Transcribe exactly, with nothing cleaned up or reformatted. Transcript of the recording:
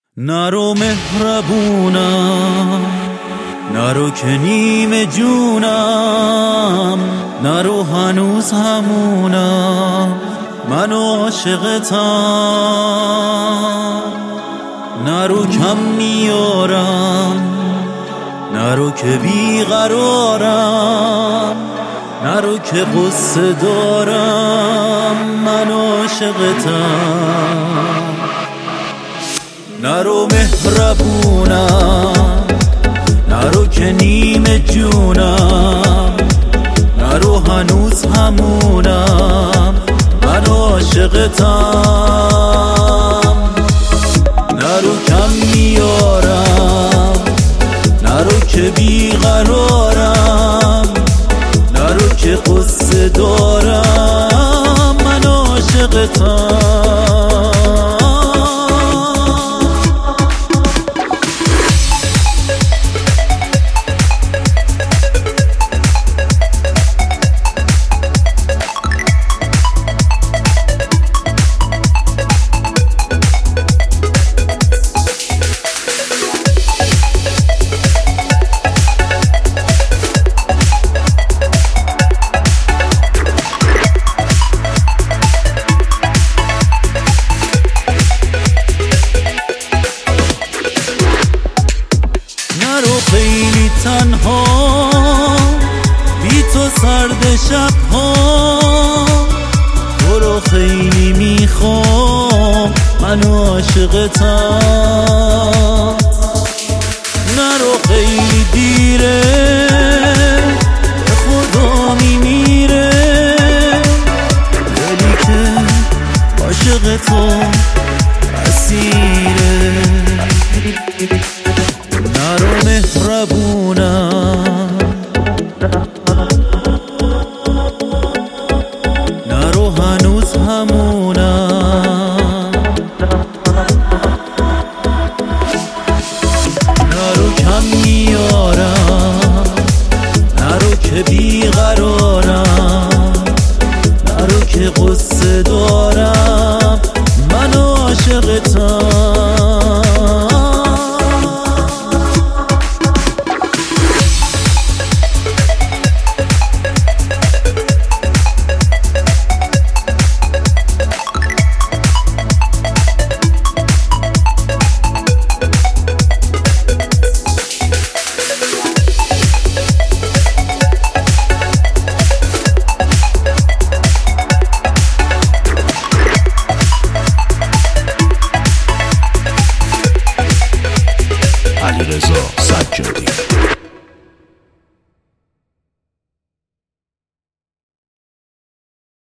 نرو مهربونم، نرو که نیم جونم، نرو هنوز همونم، من عاشقتم. نرو کم میارم، نرو که بیقرارم، نرو که قصه دارم، من عاشقتم. نرو مهربونم، نرو که نیم جونم، نرو هنوز همونم، من عاشقتم. نرو کم میارم، نرو که بیقرارم، نرو که قصه دارم، من عاشقتم. نرو خیلی تنها، بی تو سرد شب ها، تو رو خیلی میخوام، من عاشقتم. نرو خیلی دیره، به خدا میمیره، دلی که عاشق تو اسیره. نرو مهربونم، نرو هنوز همونم، نرو کم میارم، نرو که بیقرارم، نرو که قصه دارم، من عاشقتم. علیرضا سجادی.